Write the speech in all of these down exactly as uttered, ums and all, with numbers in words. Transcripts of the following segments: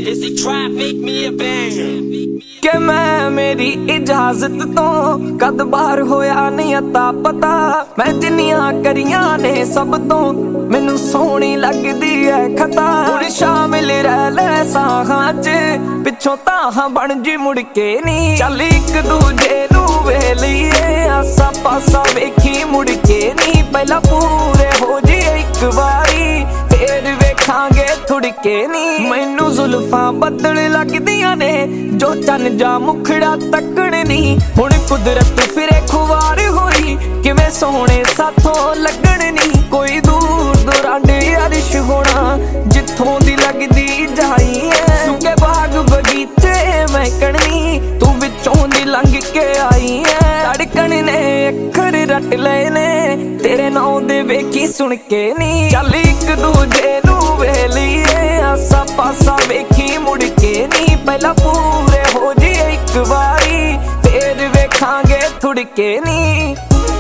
Is he try make me a banger? कि मैं मेरी इजाजत तो कद बार होया नहीं अता पता। मैं जिन्नियां करियां ने सब तो मैनू सोहनी लगदी है खता। हुण शामिल रह ले साहां च पिछों ताहां बन जी मुड़ के नी। चल एक दूजे नू वेलिए आसा पासा वेखी मुड़ के नी। पहला पूरे हो जी एक बारी फिर वेखांगे थुड़ के नी। मैनू जुल्फां बदल लगदियां ने जो चन जा मुखड़ा तकण नी। हुण कुदरत फिरे खुवार होई किवें सोहणे साथों लगण नी। कोई दूर दुरांडे अरिश होना जिथों दी लगदी जाई है। सुके बाग बगीचे महकणी तू विचों दी लंघ के आई है। धड़कन ने अखर रट लए ने तेरे नां दे वेखी सुन के नी। चल एक दूजे नू वेलिए आसा पासा वेखी मुड़ के नी। पहला पूरे हो जी एक बारी फिर वेखांगे थुड़ के नी।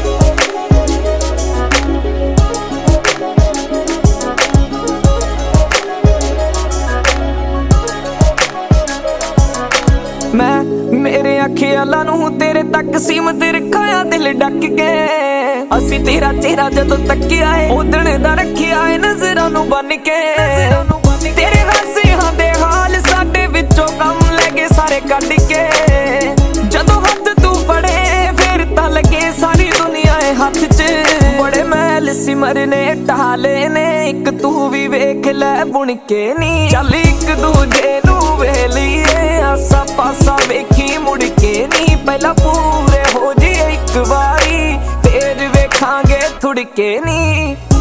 मैं मेरे ख्यालां नू तेरे तक सीमत रखाया दिल ढक के। असी तेरा चेहरा जदों तकिया है उदण दा रखिया है नजरां नू बन के। तेरे हासियां दे हाल साडे विचों कम लगे सारे कढ के। जदों हथ तू फड़े फिर तां लगे सारी दुनिया है हाथ च। बड़े महल सिमर ने ढाले ने एक तू भी वेख लै बुन के नी। चल एक दूजे नू वेलिए आसा पासा वेखी मुड़ के नी। पहला पूरे हो जी एक बारी फिर वेखांगे थुड़ के नी।